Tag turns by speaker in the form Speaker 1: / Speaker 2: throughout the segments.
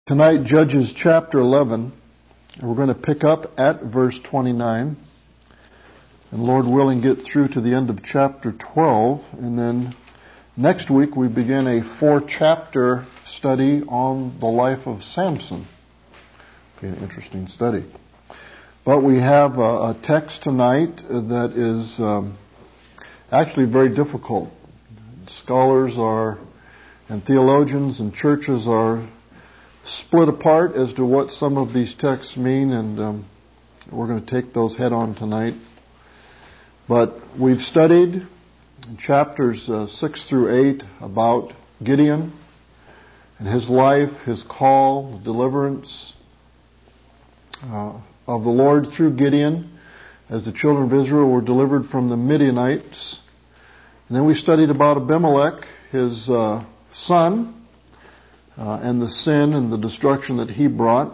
Speaker 1: Tonight, Judges chapter 11. We're going to pick up at verse 29. And Lord willing, get through to the end of chapter 12. And then next week we begin a 4-chapter study on the life of Samson. Be an interesting study. But we have a text tonight that is actually very difficult. Scholars and theologians and churches are split apart as to what some of these texts mean, and we're going to take those head on tonight. But we've studied in chapters 6 through 8 about Gideon and his life, his call, the deliverance of the Lord through Gideon as the children of Israel were delivered from the Midianites. And then we studied about Abimelech, his son, and the sin and the destruction that he brought.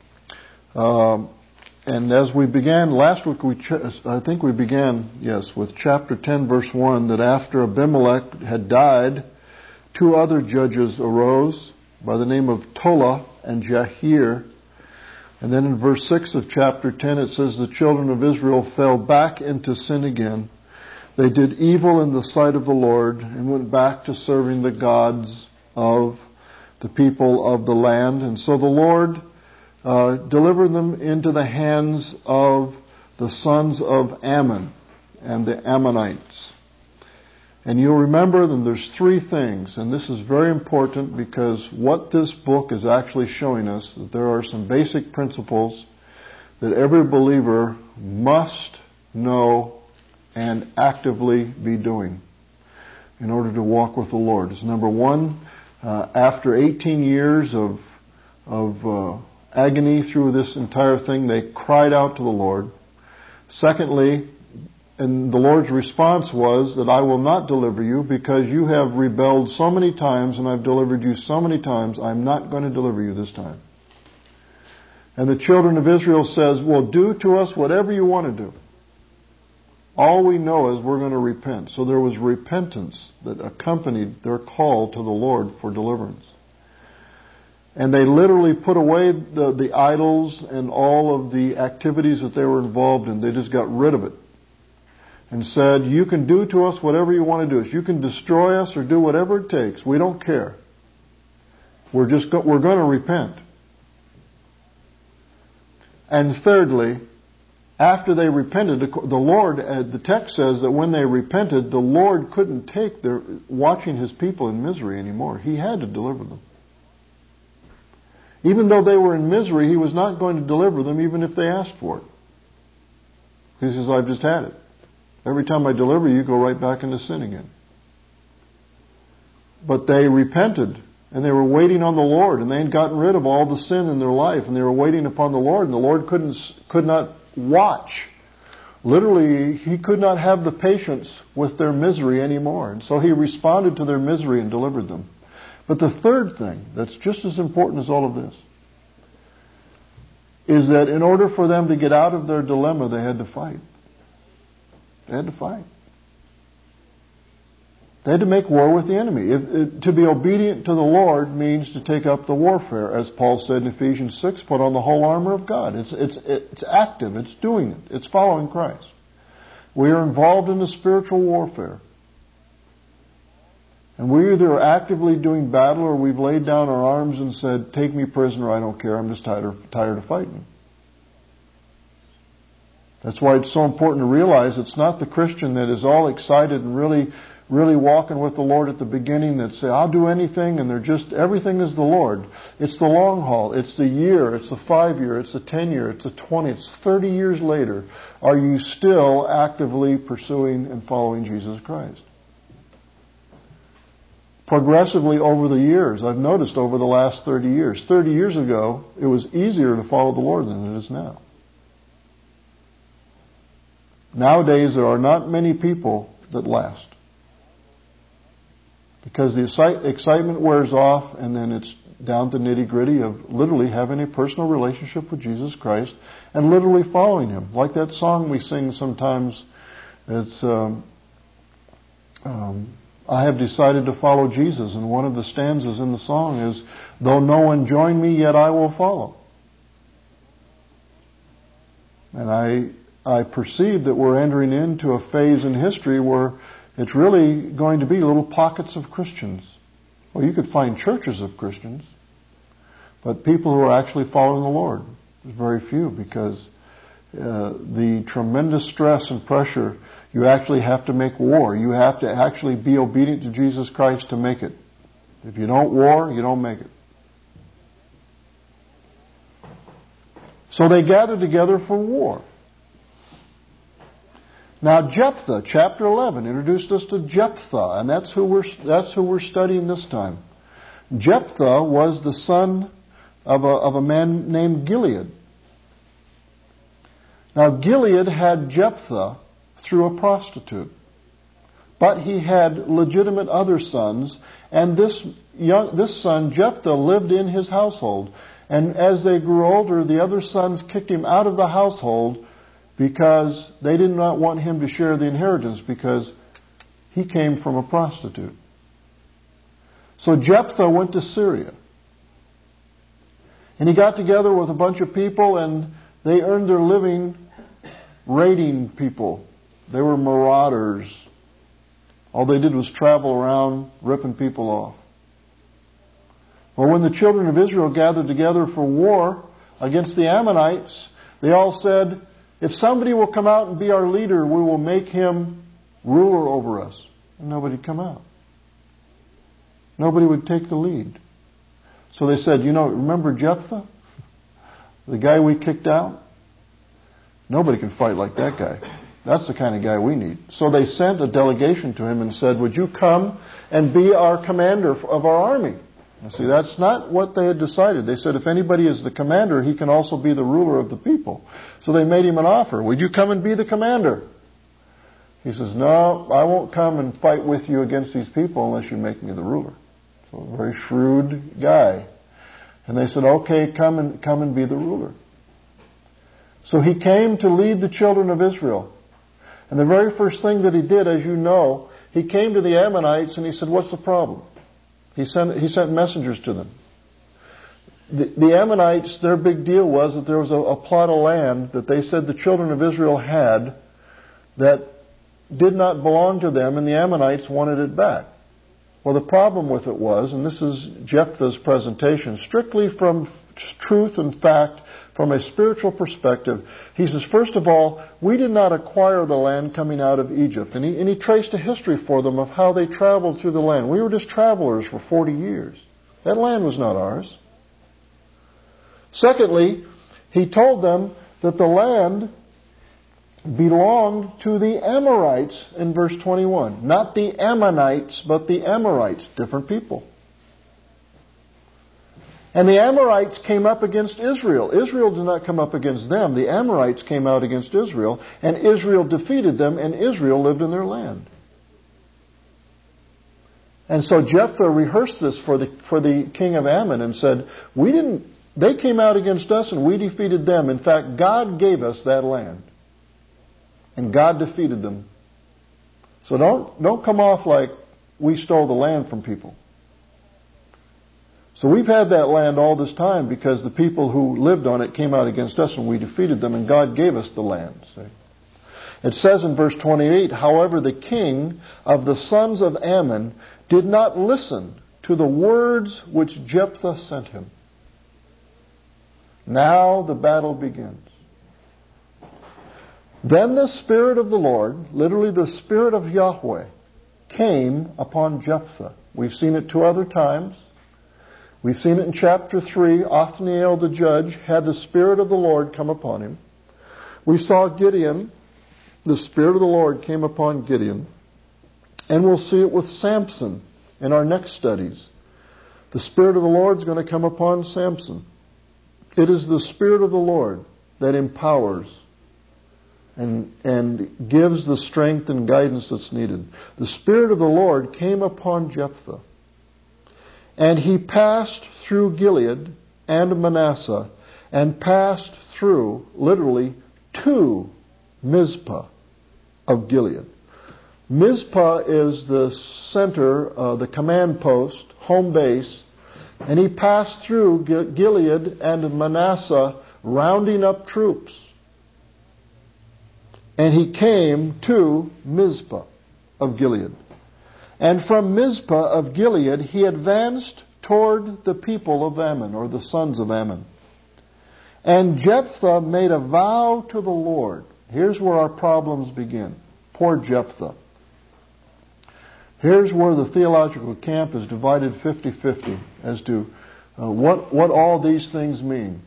Speaker 1: And as we began last week, I think we began, with chapter 10, verse 1, that after Abimelech had died, 2 other judges arose by the name of Tola and Jahir. And then in verse 6 of chapter 10, it says, the children of Israel fell back into sin again. They did evil in the sight of the Lord and went back to serving the gods of the people of the land. And so the Lord delivered them into the hands of the sons of Ammon and the Ammonites. And you'll remember that there's 3 things, and this is very important because what this book is actually showing us, that there are some basic principles that every believer must know and actively be doing in order to walk with the Lord. It's number 1, after 18 years of agony through this entire thing, they cried out to the Lord. Secondly, and the Lord's response was that I will not deliver you because you have rebelled so many times and I've delivered you so many times. I'm not going to deliver you this time. And the children of Israel says, well, do to us whatever you want to do. All we know is we're going to repent. So there was repentance that accompanied their call to the Lord for deliverance. And they literally put away the idols and all of the activities that they were involved in. They just got rid of it. And said, you can do to us whatever you want to do. You can destroy us or do whatever it takes. We don't care. We're going to repent. And thirdly, after they repented, the Lord, the text says that when they repented, the Lord couldn't take watching His people in misery anymore. He had to deliver them. Even though they were in misery, He was not going to deliver them even if they asked for it. He says, I've just had it. Every time I deliver you, go right back into sin again. But they repented, and they were waiting on the Lord, and they had gotten rid of all the sin in their life, and they were waiting upon the Lord, and the Lord could not watch. Literally, He could not have the patience with their misery anymore. And so He responded to their misery and delivered them. But the third thing that's just as important as all of this is that in order for them to get out of their dilemma, they had to fight. They had to fight. They had to make war with the enemy. To be obedient to the Lord means to take up the warfare. As Paul said in Ephesians 6, put on the whole armor of God. It's active. It's doing it. It's following Christ. We are involved in the spiritual warfare. And we either are actively doing battle or we've laid down our arms and said, take me prisoner, I don't care, I'm just tired of fighting. That's why it's so important to realize it's not the Christian that is all excited and really walking with the Lord at the beginning that say, I'll do anything, and everything is the Lord. It's the long haul. It's the year. It's the 5-year. It's the 10-year. It's the 20. It's 30 years later. Are you still actively pursuing and following Jesus Christ? Progressively over the years, I've noticed over the last 30 years. 30 years ago, it was easier to follow the Lord than it is now. Nowadays, there are not many people that last. Because the excitement wears off, and then it's down to the nitty-gritty of literally having a personal relationship with Jesus Christ and literally following Him. Like that song we sing sometimes, it's I have decided to follow Jesus. And one of the stanzas in the song is, though no one join me, yet I will follow. And I perceive that we're entering into a phase in history where it's really going to be little pockets of Christians. Well, you could find churches of Christians, but people who are actually following the Lord, there's very few, because the tremendous stress and pressure, you actually have to make war. You have to actually be obedient to Jesus Christ to make it. If you don't war, you don't make it. So they gathered together for war. Now Jephthah, chapter 11, introduced us to Jephthah, and that's who we're studying this time. Jephthah was the son of a man named Gilead. Now Gilead had Jephthah through a prostitute, but he had legitimate other sons, and this son Jephthah lived in his household. And as they grew older, the other sons kicked him out of the household because they did not want him to share the inheritance, because he came from a prostitute. So Jephthah went to Syria. And he got together with a bunch of people, and they earned their living raiding people. They were marauders. All they did was travel around ripping people off. Well, when the children of Israel gathered together for war against the Ammonites, they all said, if somebody will come out and be our leader, we will make him ruler over us. And nobody would come out. Nobody would take the lead. So they said, remember Jephthah? The guy we kicked out? Nobody can fight like that guy. That's the kind of guy we need. So they sent a delegation to him and said, would you come and be our commander of our army? Now, see, that's not what they had decided. They said if anybody is the commander, he can also be the ruler of the people. So they made him an offer. Would you come and be the commander? He says, no, I won't come and fight with you against these people unless you make me the ruler. So a very shrewd guy. And they said, okay, come and be the ruler. So he came to lead the children of Israel. And the very first thing that he did, as you know, he came to the Ammonites and he said, what's the problem? He sent messengers to them. The Ammonites, their big deal was that there was a plot of land that they said the children of Israel had that did not belong to them, and the Ammonites wanted it back. Well, the problem with it was, and this is Jephthah's presentation, strictly from truth and fact, from a spiritual perspective, he says, first of all, we did not acquire the land coming out of Egypt. And he traced a history for them of how they traveled through the land. We were just travelers for 40 years. That land was not ours. Secondly, he told them that the land belonged to the Amorites in verse 21. Not the Ammonites, but the Amorites. Different people. And the Amorites came up against Israel. Israel did not come up against them. The Amorites came out against Israel, and Israel defeated them, and Israel lived in their land. And so Jephthah rehearsed this for the king of Ammon and said, they came out against us and we defeated them. In fact, God gave us that land. And God defeated them. So don't come off like we stole the land from people. So we've had that land all this time because the people who lived on it came out against us and we defeated them, and God gave us the land. See? It says in verse 28, however, the king of the sons of Ammon did not listen to the words which Jephthah sent him. Now the battle begins. Then the Spirit of the Lord, literally the Spirit of Yahweh, came upon Jephthah. We've seen it 2 other times. We've seen it in chapter 3. Othniel the judge had the Spirit of the Lord come upon him. We saw Gideon. The Spirit of the Lord came upon Gideon. And we'll see it with Samson in our next studies. The Spirit of the Lord is going to come upon Samson. It is the Spirit of the Lord that empowers and gives the strength and guidance that's needed. The Spirit of the Lord came upon Jephthah. And he passed through Gilead and Manasseh and passed through, literally, to Mizpah of Gilead. Mizpah is the center, the command post, home base, and he passed through Gilead and Manasseh, rounding up troops. And he came to Mizpah of Gilead. And from Mizpah of Gilead he advanced toward the people of Ammon, or the sons of Ammon. And Jephthah made a vow to the Lord. Here's where our problems begin. Poor Jephthah. Here's where the theological camp is divided 50-50 as to what all these things mean.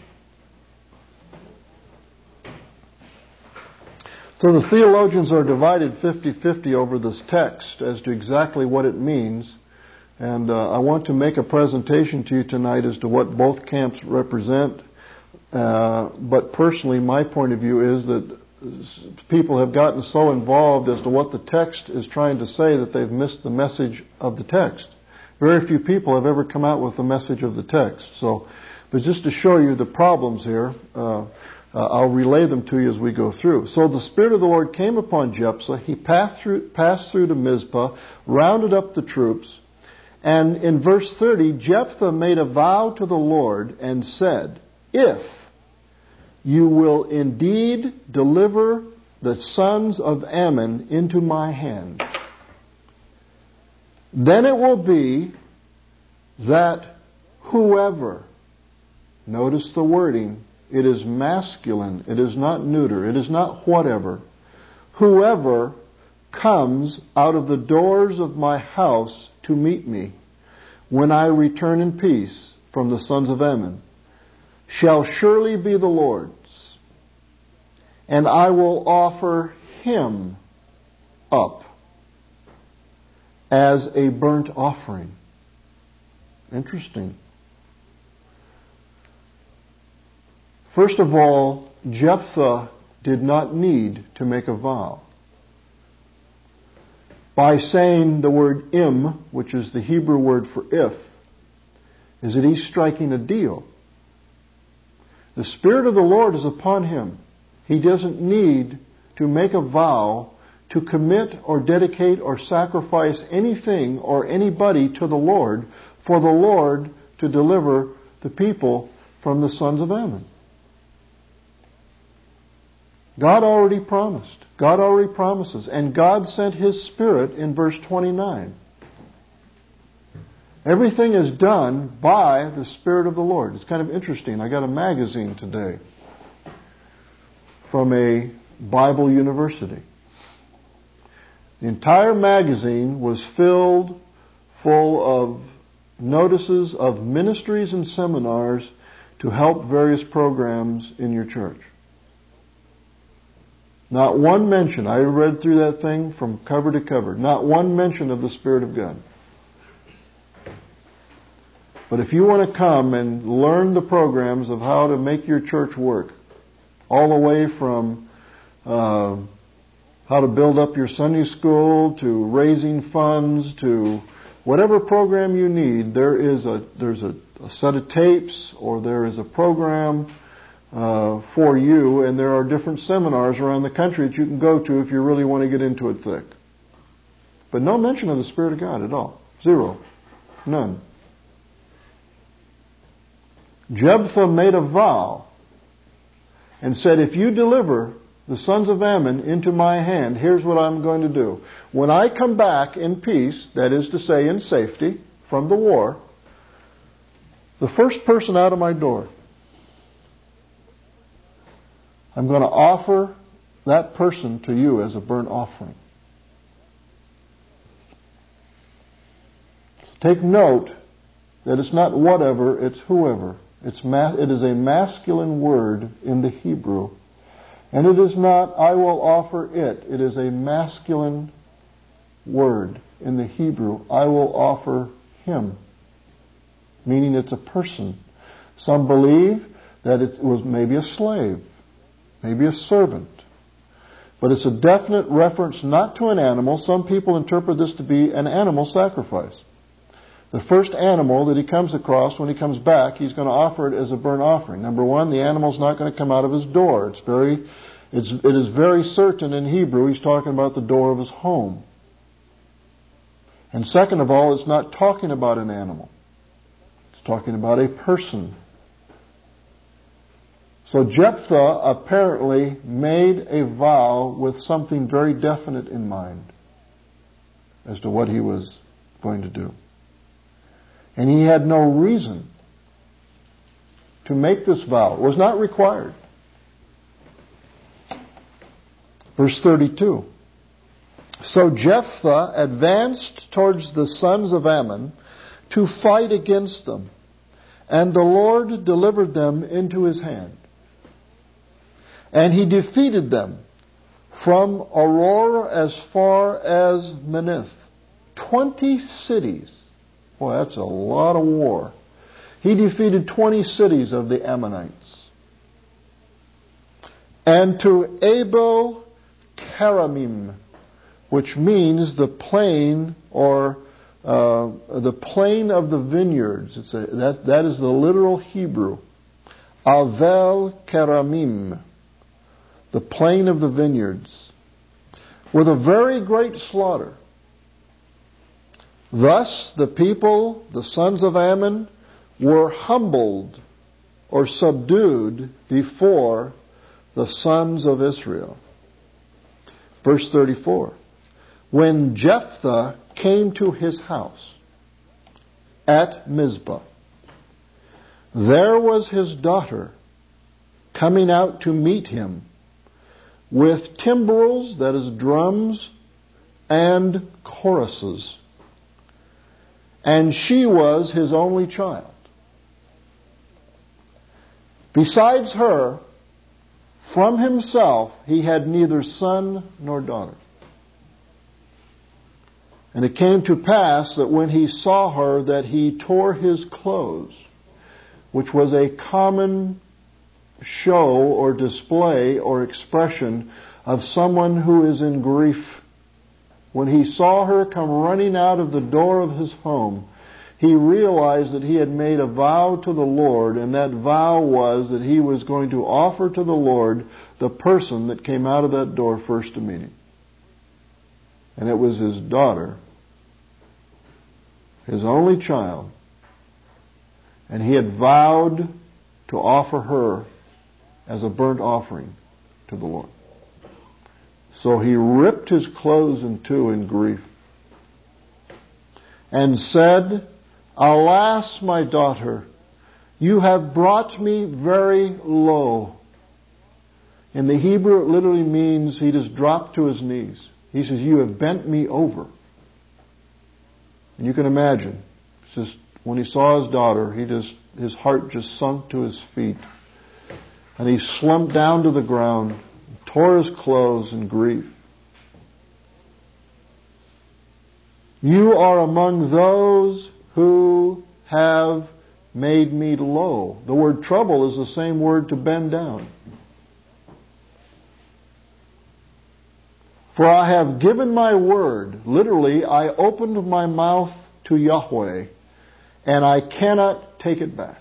Speaker 1: So the theologians are divided 50-50 over this text as to exactly what it means. And I want to make a presentation to you tonight as to what both camps represent. But personally, my point of view is that people have gotten so involved as to what the text is trying to say that they've missed the message of the text. Very few people have ever come out with the message of the text. But just to show you the problems here, I'll relay them to you as we go through. So the Spirit of the Lord came upon Jephthah. He passed through to Mizpah, rounded up the troops. And in verse 30, Jephthah made a vow to the Lord and said, "If you will indeed deliver the sons of Ammon into my hand, then it will be that whoever," notice the wording, it is masculine, it is not neuter, it is not whatever, "whoever comes out of the doors of my house to meet me when I return in peace from the sons of Ammon shall surely be the Lord's, and I will offer him up as a burnt offering." Interesting. First of all, Jephthah did not need to make a vow. By saying the word im, which is the Hebrew word for if, is that he's striking a deal. The Spirit of the Lord is upon him. He doesn't need to make a vow to commit or dedicate or sacrifice anything or anybody to the Lord for the Lord to deliver the people from the sons of Ammon. God already promised. God already promises. And God sent His Spirit in verse 29. Everything is done by the Spirit of the Lord. It's kind of interesting. I got a magazine today from a Bible university. The entire magazine was full of notices of ministries and seminars to help various programs in your church. Not one mention. I read through that thing from cover to cover. Not one mention of the Spirit of God. But if you want to come and learn the programs of how to make your church work, all the way from how to build up your Sunday school to raising funds to whatever program you need, there's a set of tapes or there is a program for you, and there are different seminars around the country that you can go to if you really want to get into it thick. But no mention of the Spirit of God at all. Zero. None. Jephthah made a vow and said, if you deliver the sons of Ammon into my hand, here's what I'm going to do. When I come back in peace, that is to say in safety from the war, the first person out of my door, I'm going to offer that person to you as a burnt offering. So take note that it's not whatever, it's whoever. It is a masculine word in the Hebrew. And it is not, I will offer it. It is a masculine word in the Hebrew. I will offer him. Meaning it's a person. Some believe that it was maybe a slave. Maybe a servant. But it's a definite reference not to an animal. Some people interpret this to be an animal sacrifice. The first animal that he comes across when he comes back, he's going to offer it as a burnt offering. Number one, the animal's not going to come out of his door. It is very certain in Hebrew he's talking about the door of his home. And second of all, it's not talking about an animal. It's talking about a person. So Jephthah apparently made a vow with something very definite in mind as to what he was going to do. And he had no reason to make this vow. It was not required. Verse 32. So Jephthah advanced towards the sons of Ammon to fight against them, and the Lord delivered them into his hand. And he defeated them from Aurora as far as Menith. 20 cities. Boy, that's a lot of war. He defeated 20 cities of the Ammonites. And to Abel Karamim, which means the plain or the plain of the vineyards. That is the literal Hebrew. Avel Karamim, the plain of the vineyards, with a very great slaughter. Thus the people, the sons of Ammon, were humbled or subdued before the sons of Israel. Verse 34. When Jephthah came to his house at Mizpah, there was his daughter coming out to meet him with timbrels, that is drums, and choruses. And she was his only child. Besides her, from himself he had neither son nor daughter. And it came to pass that when he saw her, that he tore his clothes, which was a common show or display or expression of someone who is in grief. When he saw her come running out of the door of his home, he realized that he had made a vow to the Lord, and that vow was that he was going to offer to the Lord the person that came out of that door first to meet him. And it was his daughter, his only child. And he had vowed to offer her as a burnt offering to the Lord. So he ripped his clothes in two in grief and said, Alas, my daughter, you have brought me very low. In the Hebrew, it literally means he just dropped to his knees. He says, you have bent me over. And you can imagine, it's just when he saw his daughter, his heart just sunk to his feet. And he slumped down to the ground, tore his clothes in grief. You are among those who have made me low. The word trouble is the same word to bend down. For I have given my word. Literally, I opened my mouth to Yahweh, and I cannot take it back.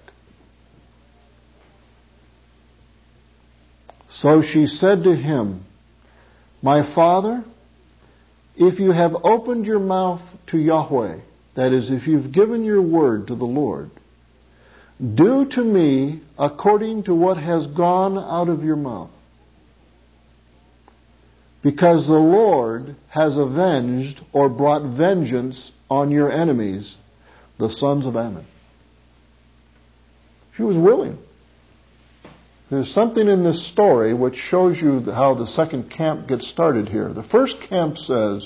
Speaker 1: So she said to him, My father, if you have opened your mouth to Yahweh, that is, if you've given your word to the Lord, do to me according to what has gone out of your mouth. Because the Lord has avenged or brought vengeance on your enemies, the sons of Ammon. She was willing. There's something in this story which shows you how the second camp gets started here. The first camp says,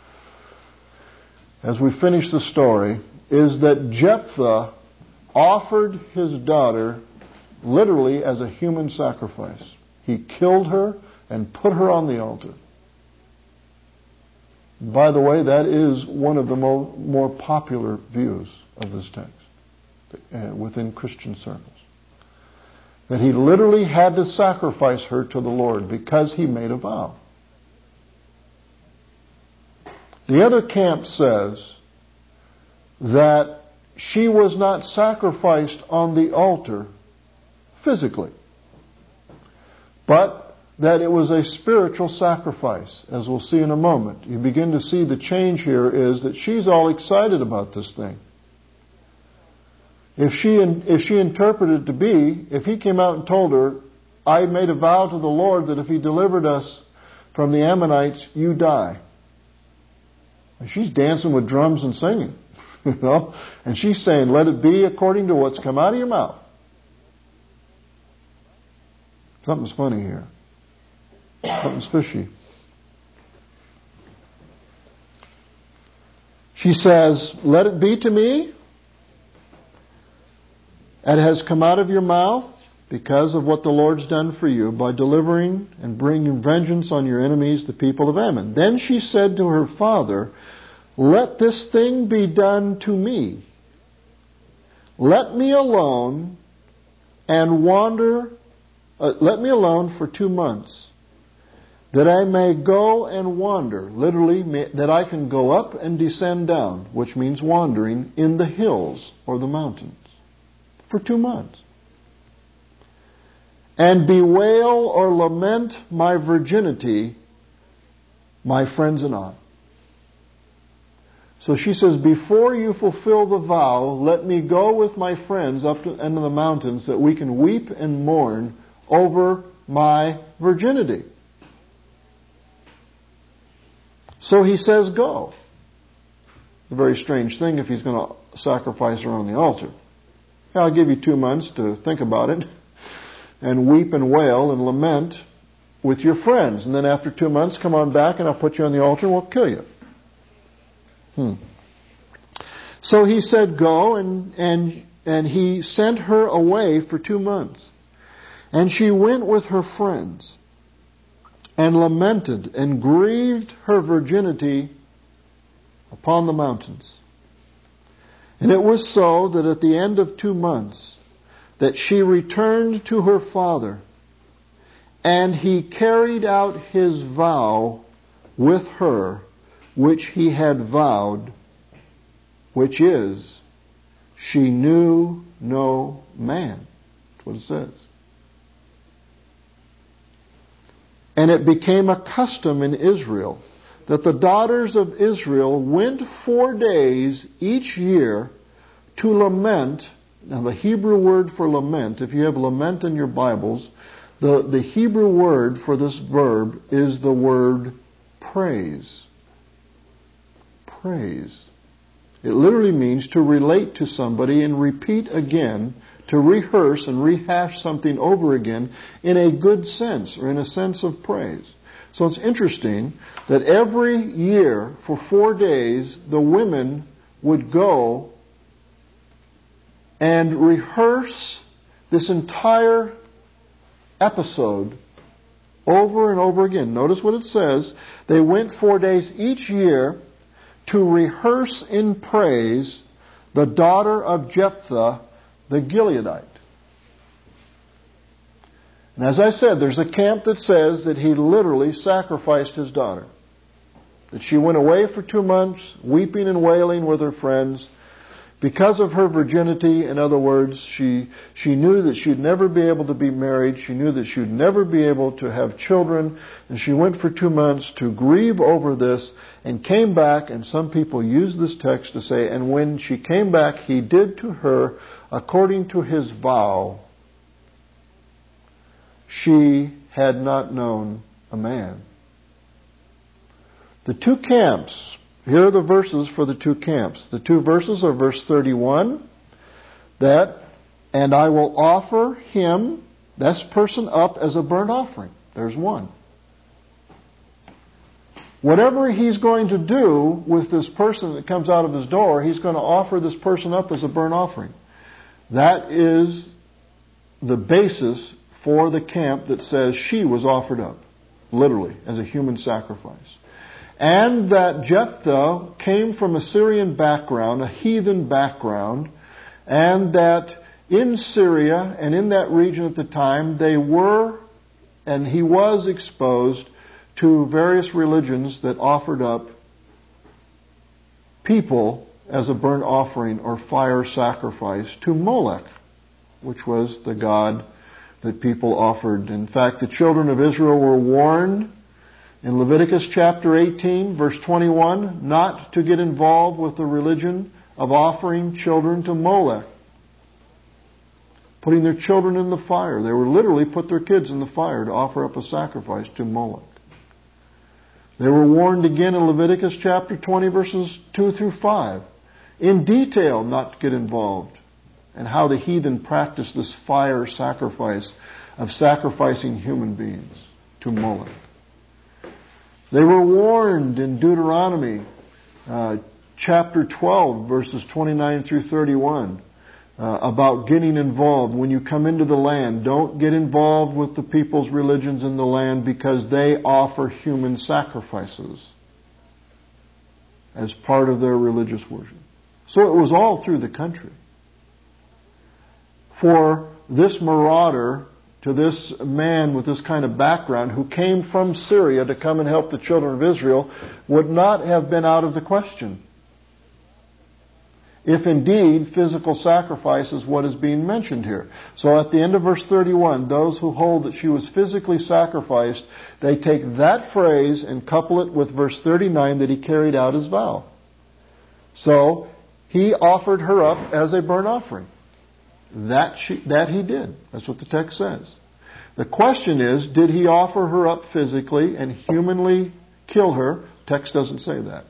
Speaker 1: as we finish the story, is that Jephthah offered his daughter literally as a human sacrifice. He killed her and put her on the altar. By the way, that is one of the more popular views of this text within Christian circles. That he literally had to sacrifice her to the Lord because he made a vow. The other camp says that she was not sacrificed on the altar physically, but that it was a spiritual sacrifice, as we'll see in a moment. You begin to see the change here is that she's all excited about this thing. If she interpreted it to be, if he came out and told her, I made a vow to the Lord that if he delivered us from the Ammonites, you die. And she's dancing with drums and singing, you know, and she's saying, let it be according to what's come out of your mouth. Something's funny here. Something's fishy. She says, let it be to me. It has come out of your mouth because of what the Lord's done for you by delivering and bringing vengeance on your enemies, the people of Ammon. Then she said to her father, let this thing be done to me. Let me alone and wander. Let me alone for 2 months, that I may go and wander. Literally, that I can go up and descend down, which means wandering in the hills or the mountains. For 2 months. And bewail or lament my virginity, my friends and I. So she says, before you fulfill the vow, let me go with my friends up into the mountains that we can weep and mourn over my virginity. So he says, go. A very strange thing if he's going to sacrifice her on the altar. I'll give you 2 months to think about it and weep and wail and lament with your friends. And then after 2 months, come on back and I'll put you on the altar and we'll kill you. So he said, go, and he sent her away for 2 months. And she went with her friends and lamented and grieved her virginity upon the mountains. And it was so that at the end of 2 months that she returned to her father, and he carried out his vow with her, which he had vowed, which is, she knew no man. That's what it says. And it became a custom in Israel that the daughters of Israel went 4 days each year to lament. Now the Hebrew word for lament, if you have lament in your Bibles, the Hebrew word for this verb is the word praise. Praise. It literally means to relate to somebody and repeat again, to rehearse and rehash something over again in a good sense or in a sense of praise. So it's interesting that every year for 4 days the women would go and rehearse this entire episode over and over again. Notice what it says. They went 4 days each year to rehearse in praise the daughter of Jephthah, the Gileadite. And as I said, there's a camp that says that he literally sacrificed his daughter. That she went away for 2 months, weeping and wailing with her friends, because of her virginity. In other words, she knew that she'd never be able to be married. She knew that she'd never be able to have children. And she went for 2 months to grieve over this and came back. And some people use this text to say, and when she came back, he did to her according to his vow. She had not known a man. The 2 camps. Here are the verses for the 2 camps. The 2 verses are verse 31, that, and I will offer him, this person, up as a burnt offering. There's one. Whatever he's going to do with this person that comes out of his door, he's going to offer this person up as a burnt offering. That is the basis for the camp that says she was offered up, literally, as a human sacrifice. And that Jephthah came from a Syrian background, a heathen background, and that in Syria and in that region at the time, they were, and he was exposed to various religions that offered up people as a burnt offering or fire sacrifice to Molech, which was the god that people offered. In fact, the children of Israel were warned in Leviticus chapter 18, verse 21, not to get involved with the religion of offering children to Molech, putting their children in the fire. They were literally put their kids in the fire to offer up a sacrifice to Molech. They were warned again in Leviticus chapter 20, verses 2 through 5, in detail not to get involved, and how the heathen practiced this fire sacrifice of sacrificing human beings to Molech. They were warned in Deuteronomy chapter 12, verses 29 through 31, about getting involved. When you come into the land, don't get involved with the people's religions in the land, because they offer human sacrifices as part of their religious worship. So it was all through the country. For this marauder, to this man with this kind of background who came from Syria to come and help the children of Israel, would not have been out of the question, if indeed physical sacrifice is what is being mentioned here. So at the end of verse 31, those who hold that she was physically sacrificed, they take that phrase and couple it with verse 39, that he carried out his vow. So he offered her up as a burnt offering. That he did. That's what the text says. The question is, did he offer her up physically and humanly kill her? Text doesn't say that.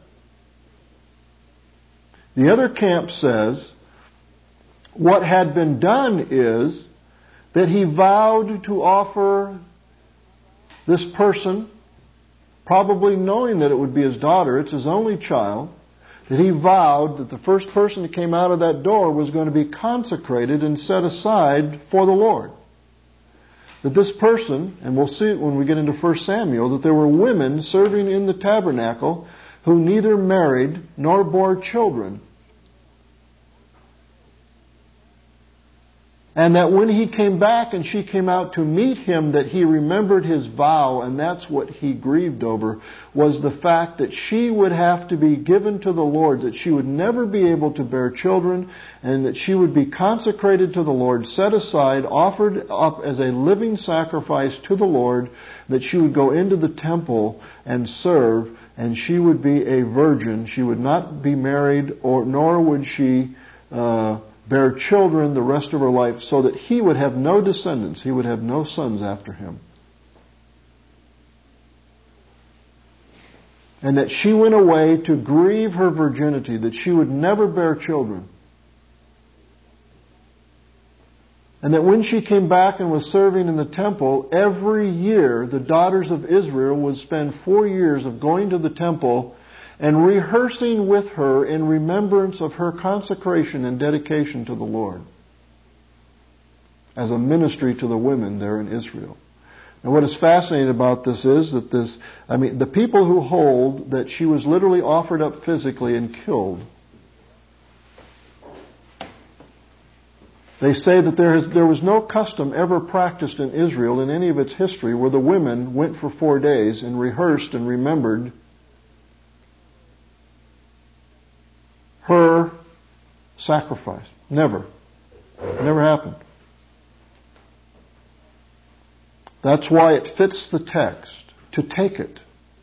Speaker 1: The other camp says what had been done is that he vowed to offer this person, probably knowing that it would be his daughter, it's his only child, that he vowed that the first person that came out of that door was going to be consecrated and set aside for the Lord. That this person, and we'll see it when we get into 1 Samuel, that there were women serving in the tabernacle who neither married nor bore children. And that when he came back and she came out to meet him, that he remembered his vow, and that's what he grieved over, was the fact that she would have to be given to the Lord, that she would never be able to bear children, and that she would be consecrated to the Lord, set aside, offered up as a living sacrifice to the Lord, that she would go into the temple and serve, and she would be a virgin. She would not be married, nor would she bear children the rest of her life, so that he would have no descendants. He would have no sons after him. And that she went away to grieve her virginity, that she would never bear children. And that when she came back and was serving in the temple, every year the daughters of Israel would spend 4 years of going to the temple and rehearsing with her in remembrance of her consecration and dedication to the Lord, as a ministry to the women there in Israel. And what is fascinating about this is that the people who hold that she was literally offered up physically and killed, they say that there was no custom ever practiced in Israel in any of its history where the women went for 4 days and rehearsed and remembered her sacrifice. Never. Never happened. That's why it fits the text to take it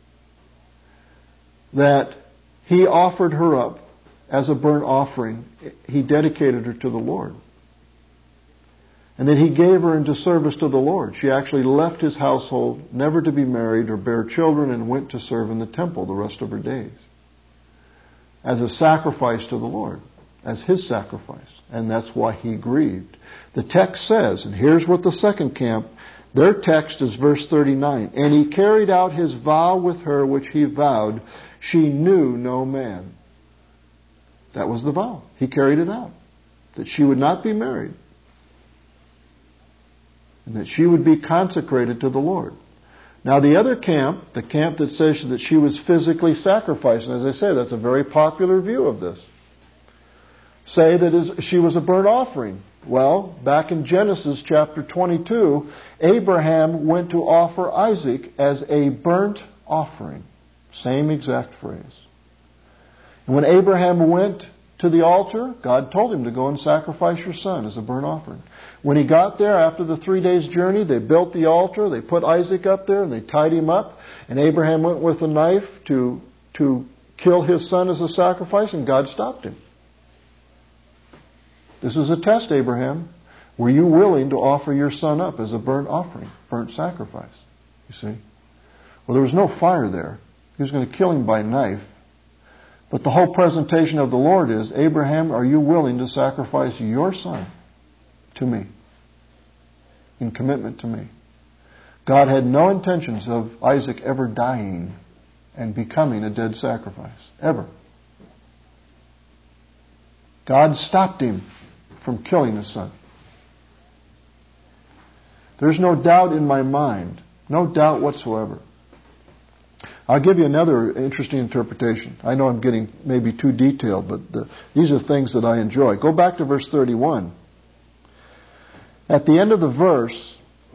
Speaker 1: that he offered her up as a burnt offering. He dedicated her to the Lord. And that he gave her into service to the Lord. She actually left his household, never to be married or bear children, and went to serve in the temple the rest of her days, as a sacrifice to the Lord, as his sacrifice. And that's why he grieved. The text says, and here's what the second camp, their text is verse 39. And he carried out his vow with her, which he vowed. She knew no man. That was the vow. He carried it out. That she would not be married. And that she would be consecrated to the Lord. Now the other camp, the camp that says that she was physically sacrificed, and as I say, that's a very popular view of this, say that she was a burnt offering. Well, back in Genesis chapter 22, Abraham went to offer Isaac as a burnt offering. Same exact phrase. And when Abraham went to the altar, God told him to go and sacrifice your son as a burnt offering. When he got there after the 3 days' journey, they built the altar, they put Isaac up there, and they tied him up. And Abraham went with a knife to kill his son as a sacrifice, and God stopped him. This is a test, Abraham. Were you willing to offer your son up as a burnt offering, burnt sacrifice? You see? Well, there was no fire there. He was going to kill him by knife. But the whole presentation of the Lord is, Abraham, are you willing to sacrifice your son to me, in commitment to me? God had no intentions of Isaac ever dying and becoming a dead sacrifice. Ever. God stopped him from killing his son. There's no doubt in my mind, no doubt whatsoever. I'll give you another interesting interpretation. I know I'm getting maybe too detailed, but these are things that I enjoy. Go back to verse 31. At the end of the verse,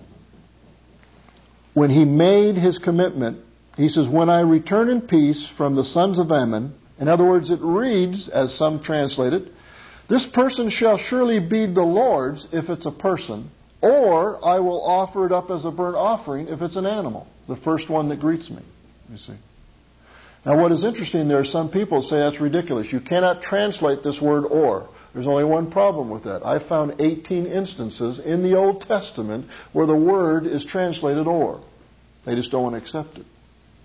Speaker 1: when he made his commitment, he says, when I return in peace from the sons of Ammon, in other words, it reads, as some translate it, this person shall surely be the Lord's if it's a person, or I will offer it up as a burnt offering if it's an animal, the first one that greets me. You see. Now what is interesting, there are some people who say that's ridiculous. You cannot translate this word or. There's only one problem with that. I found 18 instances in the Old Testament where the word is translated or. They just don't want to accept it.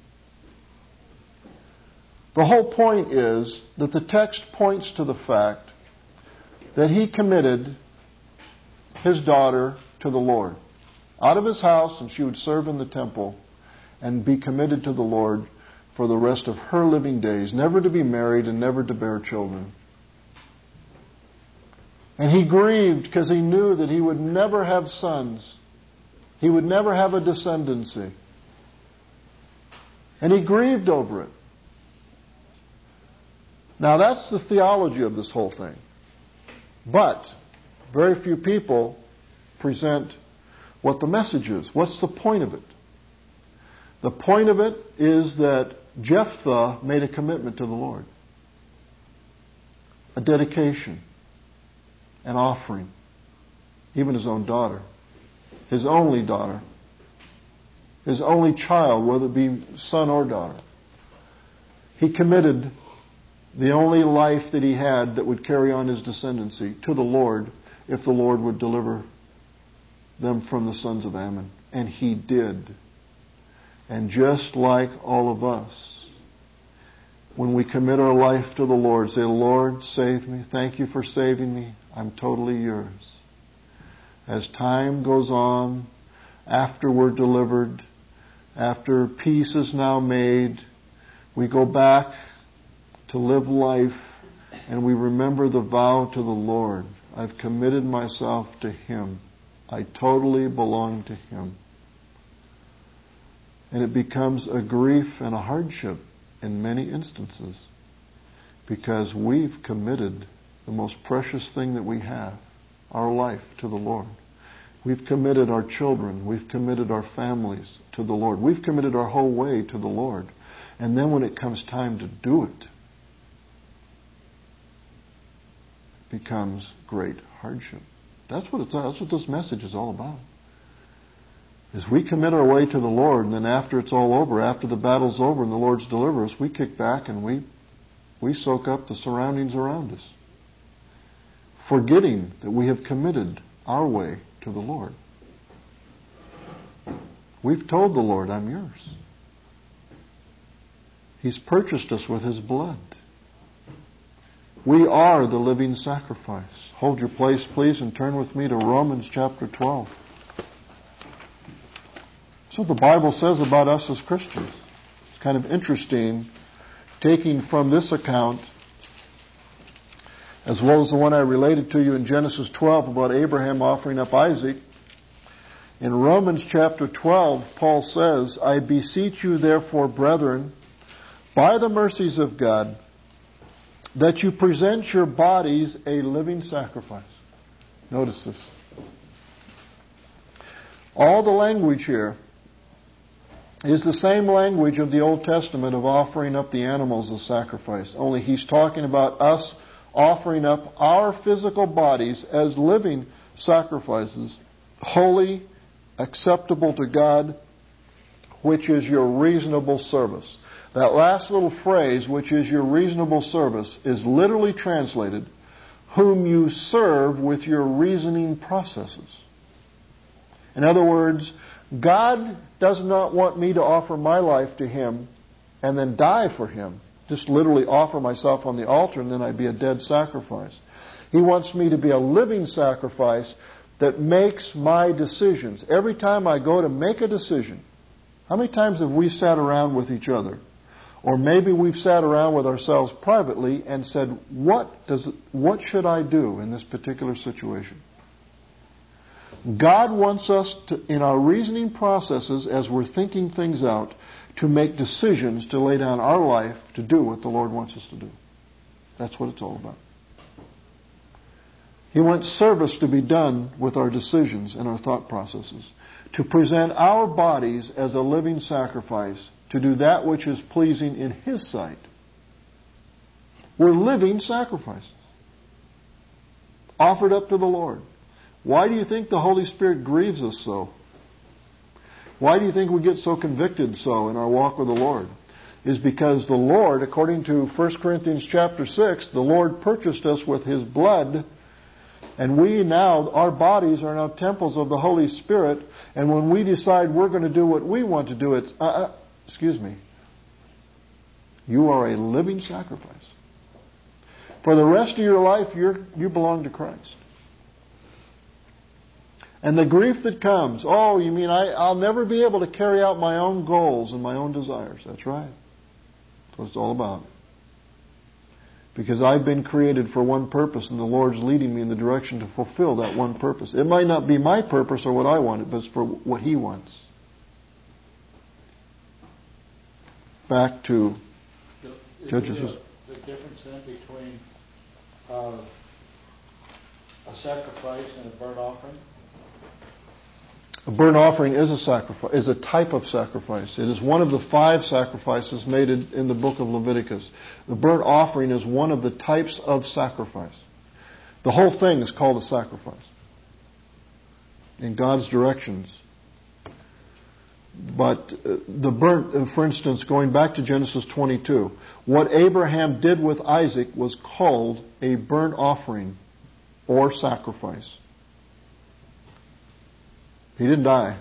Speaker 1: The whole point is that the text points to the fact that he committed his daughter to the Lord. Out of his house, and she would serve in the temple and be committed to the Lord for the rest of her living days, never to be married and never to bear children. And he grieved because he knew that he would never have sons. He would never have a descendancy. And he grieved over it. Now that's the theology of this whole thing. But very few people present what the message is. What's the point of it? The point of it is that Jephthah made a commitment to the Lord. A dedication. An offering. Even his own daughter. His only daughter. His only child, whether it be son or daughter. He committed the only life that he had that would carry on his descendancy to the Lord if the Lord would deliver them from the sons of Ammon. And he did. And just like all of us, when we commit our life to the Lord, say, Lord, save me. Thank you for saving me. I'm totally yours. As time goes on, after we're delivered, after peace is now made, we go back to live life and we remember the vow to the Lord. I've committed myself to Him. I totally belong to Him. And it becomes a grief and a hardship in many instances because we've committed the most precious thing that we have, our life, to the Lord. We've committed our children. We've committed our families to the Lord. We've committed our whole way to the Lord. And then when it comes time to do it, it becomes great hardship. That's what this message is all about. Is we commit our way to the Lord, and then after it's all over, after the battle's over and the Lord's delivered us, we kick back and we soak up the surroundings around us, forgetting that we have committed our way to the Lord. We've told the Lord, I'm yours. He's purchased us with His blood. We are the living sacrifice. Hold your place, please, and turn with me to Romans chapter 12. That's what the Bible says about us as Christians. It's kind of interesting, taking from this account, as well as the one I related to you in Genesis 12 about Abraham offering up Isaac. In Romans chapter 12, Paul says, I beseech you therefore, brethren, by the mercies of God, that you present your bodies a living sacrifice. Notice this. All the language here is the same language of the Old Testament of offering up the animals as sacrifice. Only he's talking about us offering up our physical bodies as living sacrifices, holy, acceptable to God, which is your reasonable service. That last little phrase, which is your reasonable service, is literally translated, whom you serve with your reasoning processes. In other words, God does not want me to offer my life to Him and then die for Him. Just literally offer myself on the altar and then I'd be a dead sacrifice. He wants me to be a living sacrifice that makes my decisions. Every time I go to make a decision, how many times have we sat around with each other? Or maybe we've sat around with ourselves privately and said, what should I do in this particular situation? God wants us to, in our reasoning processes, as we're thinking things out, to make decisions to lay down our life to do what the Lord wants us to do. That's what it's all about. He wants service to be done with our decisions and our thought processes, to present our bodies as a living sacrifice, to do that which is pleasing in His sight. We're living sacrifices, offered up to the Lord. Why do you think the Holy Spirit grieves us so? Why do you think we get so convicted so in our walk with the Lord? Is because the Lord, according to 1 Corinthians chapter 6, the Lord purchased us with His blood, and we now, our bodies are now temples of the Holy Spirit, and when we decide we're going to do what we want to do, it's, excuse me, you are a living sacrifice. For the rest of your life, you belong to Christ. And the grief that comes, oh, you mean I'll never be able to carry out my own goals and my own desires. That's right. That's what it's all about. Because I've been created for one purpose, and the Lord's leading me in the direction to fulfill that one purpose. It might not be my purpose or what I want, but it's for what He wants. Back to Judges.
Speaker 2: The difference then between a sacrifice and a burnt offering?
Speaker 1: A burnt offering is a sacrifice, is a type of sacrifice. It is one of the 5 sacrifices made in the book of Leviticus. The burnt offering is one of the types of sacrifice. The whole thing is called a sacrifice in God's directions. But the burnt, for instance, going back to Genesis 22, what Abraham did with Isaac was called a burnt offering or sacrifice. He didn't die.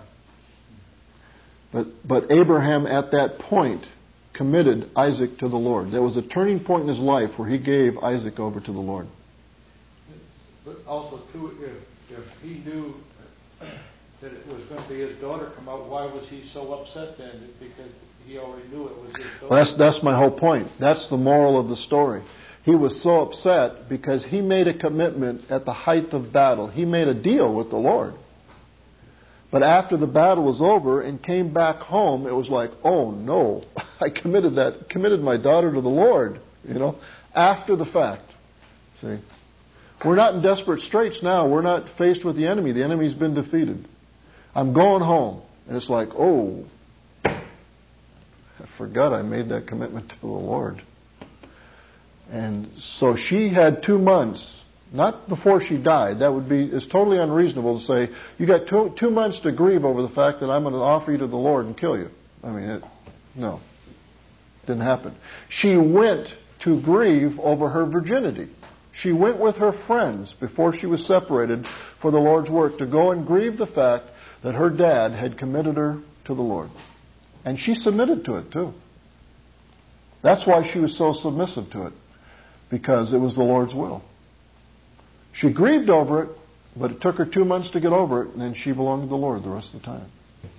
Speaker 1: But Abraham at that point committed Isaac to the Lord. There was a turning point in his life where he gave Isaac over to the Lord.
Speaker 2: But also, too, if he knew that it was going to be his daughter come out, why was he so upset then? Because he already knew it was his daughter.
Speaker 1: Well, that's my whole point. That's the moral of the story. He was so upset because he made a commitment at the height of battle. He made a deal with the Lord. But after the battle was over and came back home, it was like, oh no, I committed my daughter to the Lord, after the fact. See? We're not in desperate straits now. We're not faced with the enemy. The enemy's been defeated. I'm going home. And it's like, oh, I forgot I made that commitment to the Lord. And so she had 2 months. Not before she died. It's totally unreasonable to say, you got 2 months to grieve over the fact that I'm going to offer you to the Lord and kill you. No. Didn't happen. She went to grieve over her virginity. She went with her friends before she was separated for the Lord's work to go and grieve the fact that her dad had committed her to the Lord. And she submitted to it too. That's why she was so submissive to it. Because it was the Lord's will. She grieved over it, but it took her 2 months to get over it, and then she belonged to the Lord the rest of the time.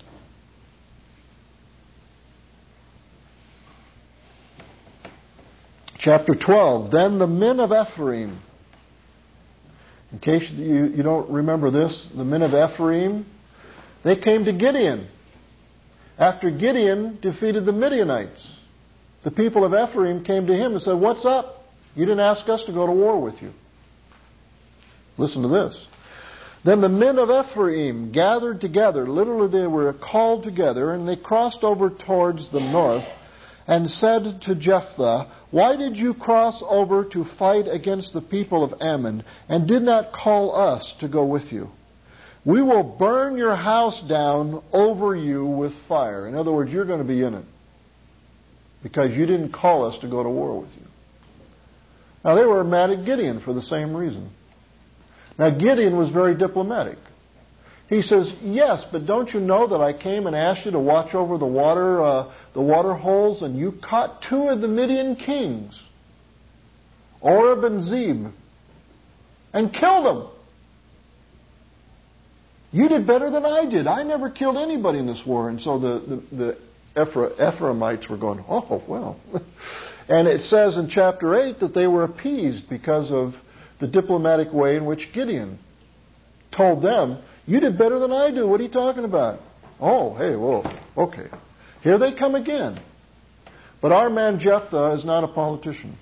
Speaker 1: Chapter 12. Then the men of Ephraim. In case you don't remember this, the men of Ephraim, they came to Gideon. After Gideon defeated the Midianites, the people of Ephraim came to him and said, "What's up? You didn't ask us to go to war with you." Listen to this. Then the men of Ephraim gathered together. Literally, they were called together, and they crossed over towards the north and said to Jephthah, "Why did you cross over to fight against the people of Ammon, and did not call us to go with you? We will burn your house down over you with fire." In other words, you're going to be in it, because you didn't call us to go to war with you. Now, they were mad at Gideon for the same reason. Now, Gideon was very diplomatic. He says, "Yes, but don't you know that I came and asked you to watch over the water holes, and you caught 2 of the Midian kings, Oreb and Zeb, and killed them. You did better than I did. I never killed anybody in this war." And so the Ephraimites were going, "Oh, well." And it says in chapter 8 that they were appeased because of the diplomatic way in which Gideon told them, "You did better than I do. What are you talking about?" Oh, hey, whoa, okay. Here they come again. But our man Jephthah is not a politician.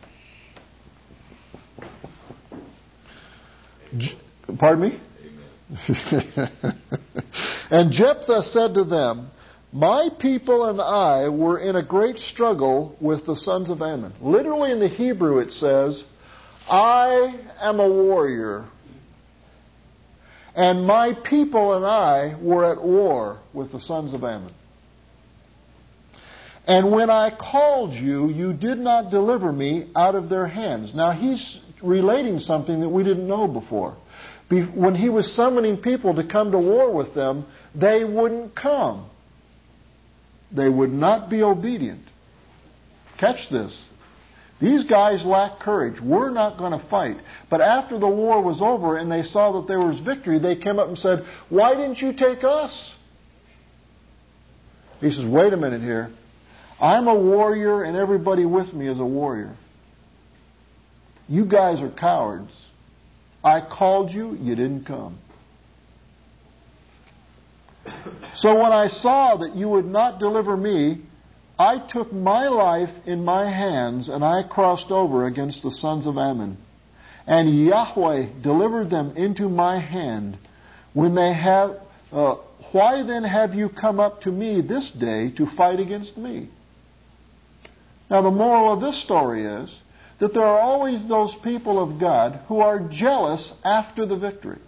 Speaker 1: Pardon me? Amen. And Jephthah said to them, "My people and I were in a great struggle with the sons of Ammon." Literally in the Hebrew it says, "I am a warrior, and my people and I were at war with the sons of Ammon. And when I called you, you did not deliver me out of their hands." Now he's relating something that we didn't know before. When he was summoning people to come to war with them, they wouldn't come. They would not be obedient. Catch this. These guys lack courage. We're not going to fight. But after the war was over and they saw that there was victory, they came up and said, "Why didn't you take us?" He says, "Wait a minute here. I'm a warrior and everybody with me is a warrior. You guys are cowards. I called you, you didn't come. So when I saw that you would not deliver me, I took my life in my hands and I crossed over against the sons of Ammon. And Yahweh delivered them into my hand. Why then have you come up to me this day to fight against me?" Now the moral of this story is that there are always those people of God who are jealous after the victory.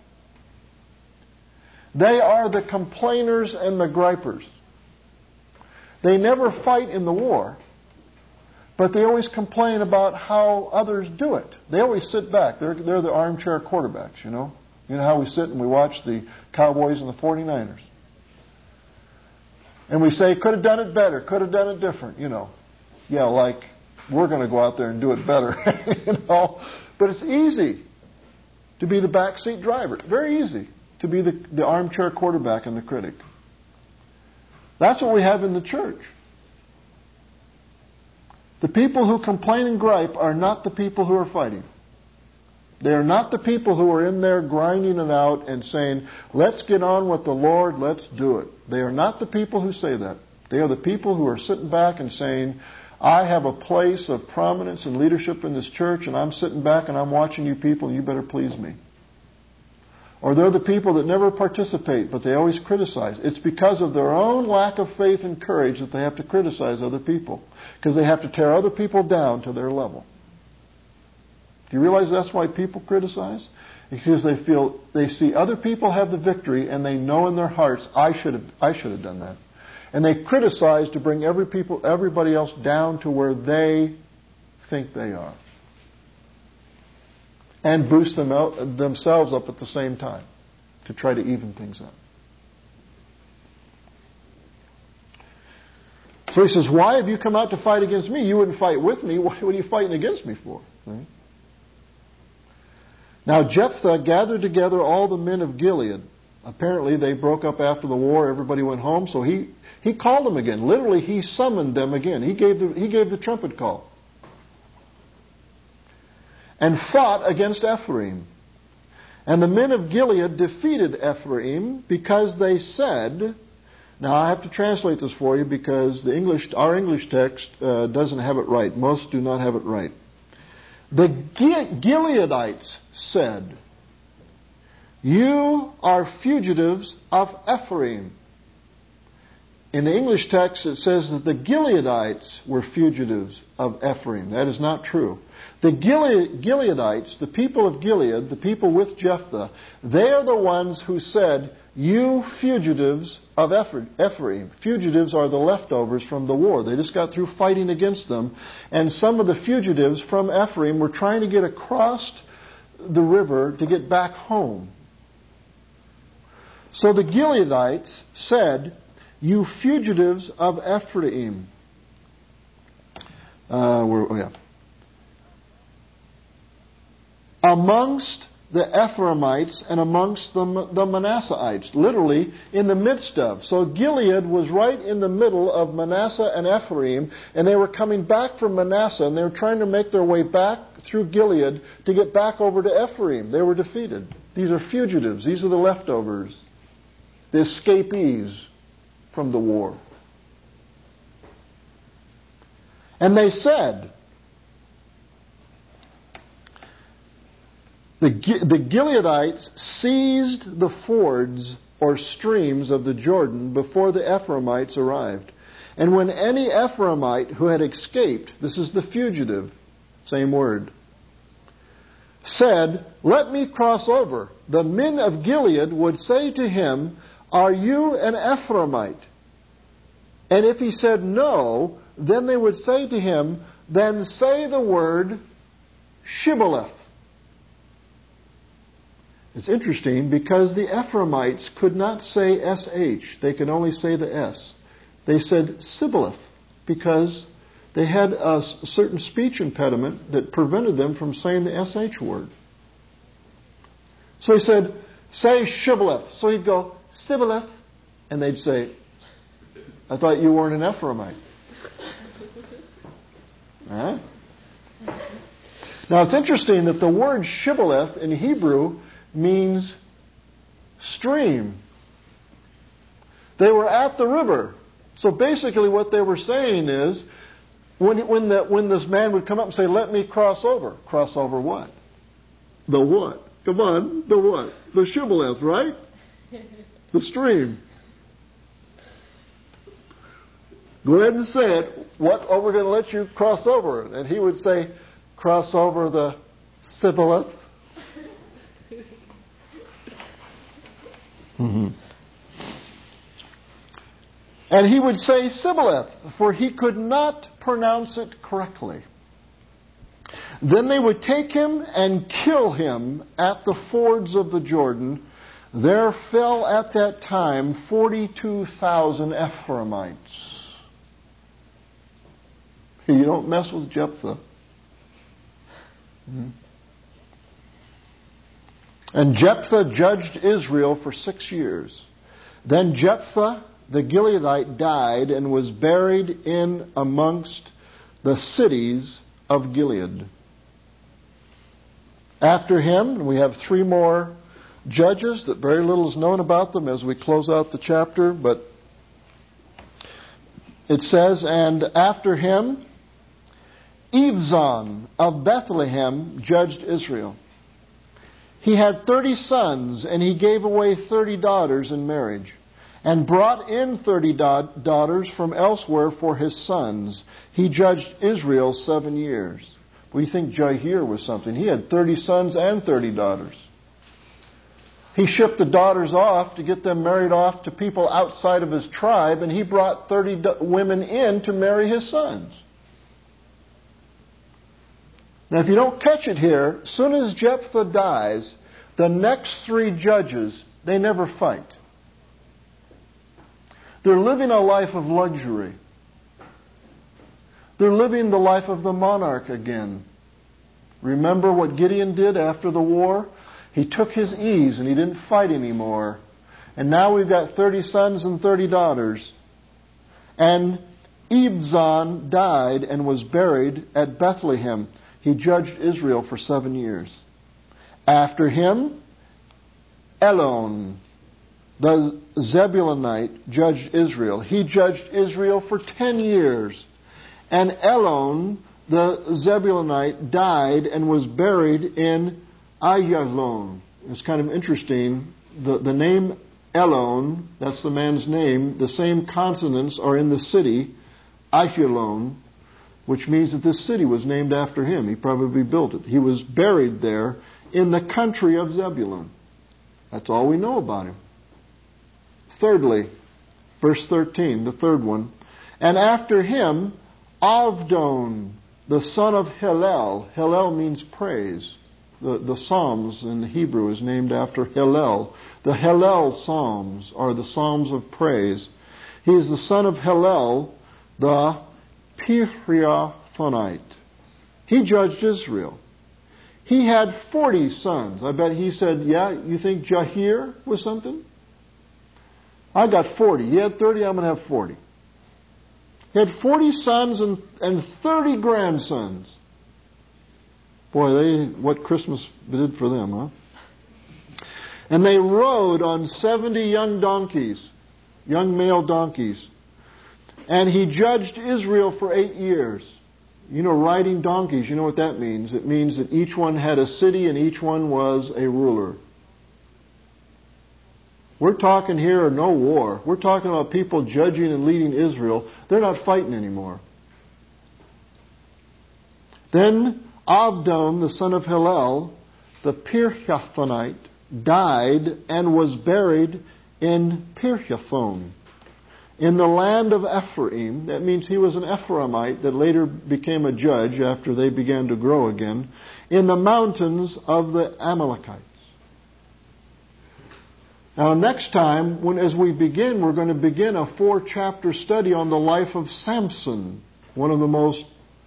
Speaker 1: They are the complainers and the gripers. They never fight in the war, but they always complain about how others do it. They always sit back. They're the armchair quarterbacks, you know. You know how we sit and we watch the Cowboys and the 49ers. And we say, "Could have done it better, could have done it different," you know. Yeah, like we're going to go out there and do it better, you know. But it's easy to be the backseat driver. Very easy to be the armchair quarterback and the critic. That's what we have in the church. The people who complain and gripe are not the people who are fighting. They are not the people who are in there grinding it out and saying, "Let's get on with the Lord, let's do it." They are not the people who say that. They are the people who are sitting back and saying, "I have a place of prominence and leadership in this church, and I'm sitting back and I'm watching you people, and you better please me." Or they're the people that never participate, but they always criticize. It's because of their own lack of faith and courage that they have to criticize other people, because they have to tear other people down to their level. Do you realize that's why people criticize? Because they see other people have the victory, and they know in their hearts, I should have done that. And they criticize to bring everybody else down to where they think they are. And boost themselves up at the same time to try to even things up. So he says, "Why have you come out to fight against me? You wouldn't fight with me. What are you fighting against me for?" Right? Now Jephthah gathered together all the men of Gilead. Apparently they broke up after the war. Everybody went home. So he called them again. Literally, he summoned them again. He gave the trumpet call. And fought against Ephraim. And the men of Gilead defeated Ephraim because they said... Now I have to translate this for you because our English text doesn't have it right. Most do not have it right. The Gileadites said, "You are fugitives of Ephraim. In the English text, it says that the Gileadites were fugitives of Ephraim. That is not true. The Gileadites, the people of Gilead, the people with Jephthah, they are the ones who said, "You fugitives of Ephraim." Fugitives are the leftovers from the war. They just got through fighting against them. And some of the fugitives from Ephraim were trying to get across the river to get back home. So the Gileadites said, "You fugitives of Ephraim." Amongst the Ephraimites and amongst the Manasseites. Literally, in the midst of. So Gilead was right in the middle of Manasseh and Ephraim, and they were coming back from Manasseh, and they were trying to make their way back through Gilead to get back over to Ephraim. They were defeated. These are fugitives. These are the leftovers. The escapees from the war. And they said, the Gileadites seized the fords or streams of the Jordan before the Ephraimites arrived. And when any Ephraimite who had escaped, this is the fugitive, same word, said, "Let me cross over," the men of Gilead would say to him, "Are you an Ephraimite?" And if he said no, then they would say to him, "Then say the word Shibboleth." It's interesting because the Ephraimites could not say SH. They could only say the S. They said Sibboleth because they had a certain speech impediment that prevented them from saying the SH word. So he said, "Say Shibboleth." So he'd go, "Sibboleth." And they'd say, "I thought you weren't an Ephraimite." Huh? Now it's interesting that the word Shibboleth in Hebrew means stream. They were at the river. So basically what they were saying is, when this man would come up and say, "Let me cross over." Cross over what? The what? Come on, the what? The Shibboleth, right? The stream. Go ahead and say it. What are we going to let you cross over? And he would say, "Cross over the Sibboleth." Mm-hmm. And he would say Sibboleth, for he could not pronounce it correctly. Then they would take him and kill him at the fords of the Jordan. There fell at that time 42,000 Ephraimites. You don't mess with Jephthah. Mm-hmm. And Jephthah judged Israel for 6 years. Then Jephthah the Gileadite died and was buried in amongst the cities of Gilead. After him, we have 3 more judges that very little is known about them as we close out the chapter, but it says, "And after him, Ibzan of Bethlehem judged Israel. He had 30 sons, and he gave away 30 daughters in marriage, and brought in 30 daughters from elsewhere for his sons. He judged Israel 7 years. We think Jair was something. He had 30 sons and 30 daughters. He shipped the daughters off to get them married off to people outside of his tribe, and he brought 30 women in to marry his sons. Now, if you don't catch it here, as soon as Jephthah dies, the next 3 judges, they never fight. They're living a life of luxury. They're living the life of the monarch again. Remember what Gideon did after the war? He took his ease and he didn't fight anymore. And now we've got 30 sons and 30 daughters. And Ibzan died and was buried at Bethlehem. He judged Israel for 7 years. After him, Elon, the Zebulunite, judged Israel. He judged Israel for 10 years. And Elon, the Zebulunite, died and was buried in Ayalon. It's kind of interesting. The name Elon, that's the man's name, the same consonants are in the city, Aishalon, which means that this city was named after him. He probably built it. He was buried there in the country of Zebulun. That's all we know about him. Thirdly, verse 13, the third one. And after him, Avdon, the son of Hillel. Hillel means praise. The Psalms in the Hebrew is named after Hillel. The Hillel Psalms are the Psalms of praise. He is the son of Hillel, the Pirathonite. He judged Israel. He had 40 sons. I bet he said, yeah, you think Jahir was something? I got 40. He had 30, I'm going to have 40. He had 40 sons and 30 grandsons. Boy, what Christmas did for them, huh? And they rode on 70 young donkeys, young male donkeys. And he judged Israel for 8 years. You know, riding donkeys, you know what that means. It means that each one had a city and each one was a ruler. We're talking here no war. We're talking about people judging and leading Israel. They're not fighting anymore. Then Avdon, the son of Hillel, the Pirathonite, died and was buried in Pirathon, in the land of Ephraim. That means he was an Ephraimite that later became a judge after they began to grow again, in the mountains of the Amalekites. Now, next time, as we begin, we're going to begin a 4-chapter study on the life of Samson, one of the most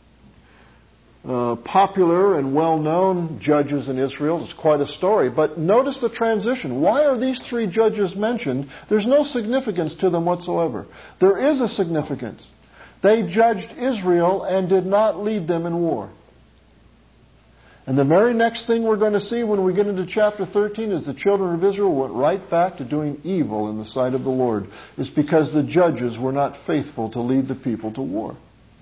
Speaker 1: popular and well-known judges in Israel. It's quite a story. But notice the transition. Why are these 3 judges mentioned? There's no significance to them whatsoever. There is a significance. They judged Israel and did not lead them in war. And the very next thing we're going to see when we get into chapter 13 is the children of Israel went right back to doing evil in the sight of the Lord. It's because the judges were not faithful to lead the people to war.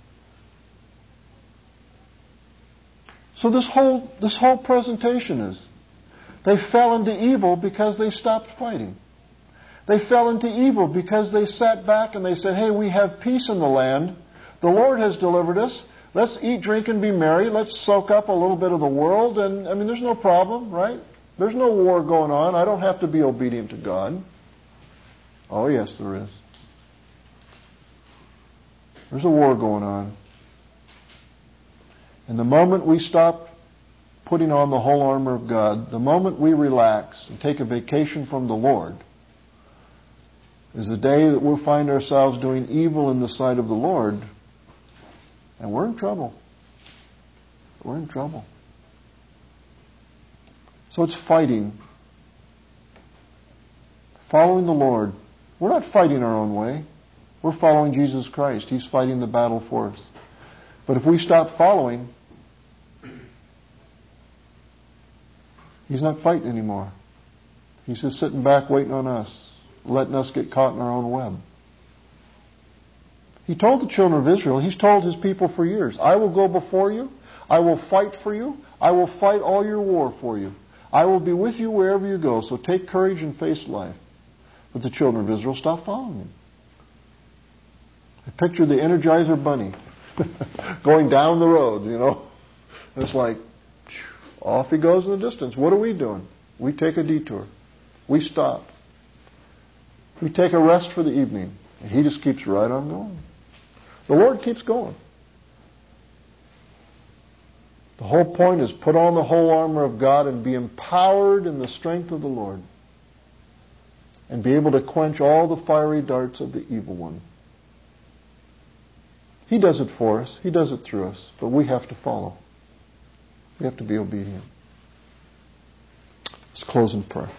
Speaker 1: So this whole presentation is, they fell into evil because they stopped fighting. They fell into evil because they sat back and they said, hey, we have peace in the land. The Lord has delivered us. Let's eat, drink, and be merry. Let's soak up a little bit of the world. And, there's no problem, right? There's no war going on. I don't have to be obedient to God. Oh, yes, there is. There's a war going on. And the moment we stop putting on the whole armor of God, the moment we relax and take a vacation from the Lord, is the day that we'll find ourselves doing evil in the sight of the Lord, and we're in trouble. We're in trouble. So it's fighting. Following the Lord. We're not fighting our own way. We're following Jesus Christ. He's fighting the battle for us. But if we stop following, He's not fighting anymore. He's just sitting back waiting on us, letting us get caught in our own web. He told the children of Israel, He's told His people for years, I will go before you, I will fight for you, I will fight all your war for you. I will be with you wherever you go, so take courage and face life. But the children of Israel stopped following Him. I picture the Energizer Bunny going down the road, It's like, off he goes in the distance. What are we doing? We take a detour. We stop. We take a rest for the evening. And He just keeps right on going. The Lord keeps going. The whole point is put on the whole armor of God and be empowered in the strength of the Lord. And be able to quench all the fiery darts of the evil one. He does it for us. He does it through us. But we have to follow. We have to be obedient. Let's close in prayer.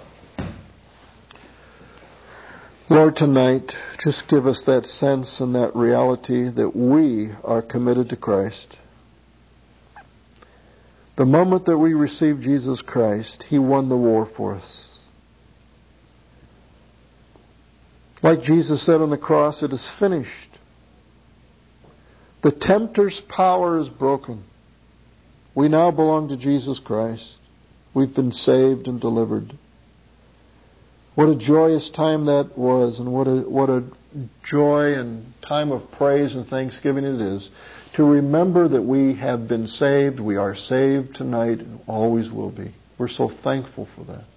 Speaker 1: Lord, tonight, just give us that sense and that reality that we are committed to Christ. The moment that we receive Jesus Christ, He won the war for us. Like Jesus said on the cross, it is finished. The tempter's power is broken. We now belong to Jesus Christ. We've been saved and delivered. What a joyous time that was, and what a joy and time of praise and thanksgiving it is to remember that we have been saved, we are saved tonight, and always will be. We're so thankful for that.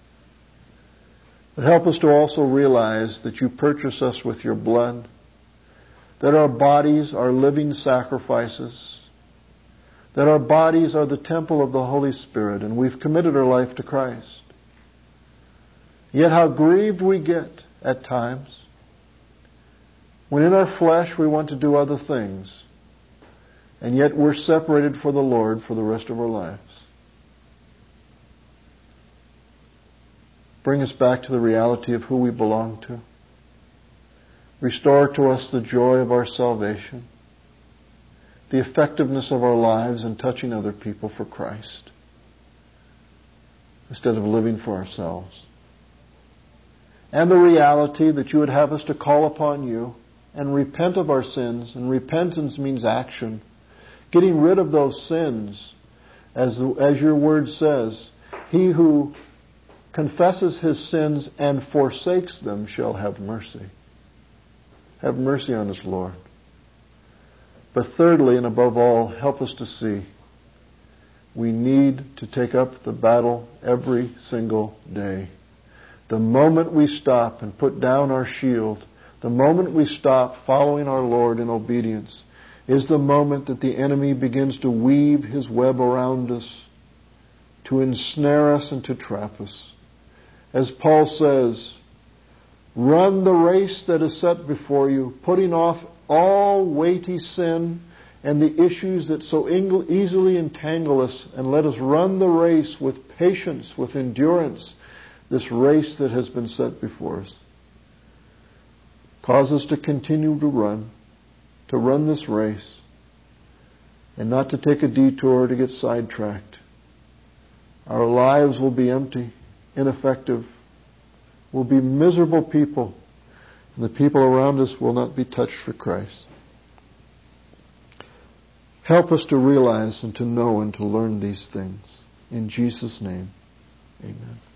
Speaker 1: But help us to also realize that you purchase us with your blood, that our bodies are living sacrifices, that our bodies are the temple of the Holy Spirit, and we've committed our life to Christ. Yet how grieved we get at times when in our flesh we want to do other things, and yet we're separated for the Lord for the rest of our lives. Bring us back to the reality of who we belong to. Restore to us the joy of our salvation, the effectiveness of our lives in touching other people for Christ, instead of living for ourselves. And the reality that you would have us to call upon you and repent of our sins. And repentance means action. Getting rid of those sins. As your word says, he who confesses his sins and forsakes them shall have mercy. Have mercy on us, Lord. But thirdly, and above all, help us to see we need to take up the battle every single day. The moment we stop and put down our shield, the moment we stop following our Lord in obedience, is the moment that the enemy begins to weave his web around us, to ensnare us and to trap us. As Paul says, run the race that is set before you, putting off all weighty sin and the issues that so easily entangle us, and let us run the race with patience, with endurance, this race that has been set before us. Cause us to continue to run this race, and not to take a detour to get sidetracked. Our lives will be empty, ineffective. We'll be miserable people, and the people around us will not be touched for Christ. Help us to realize and to know and to learn these things. In Jesus' name, amen.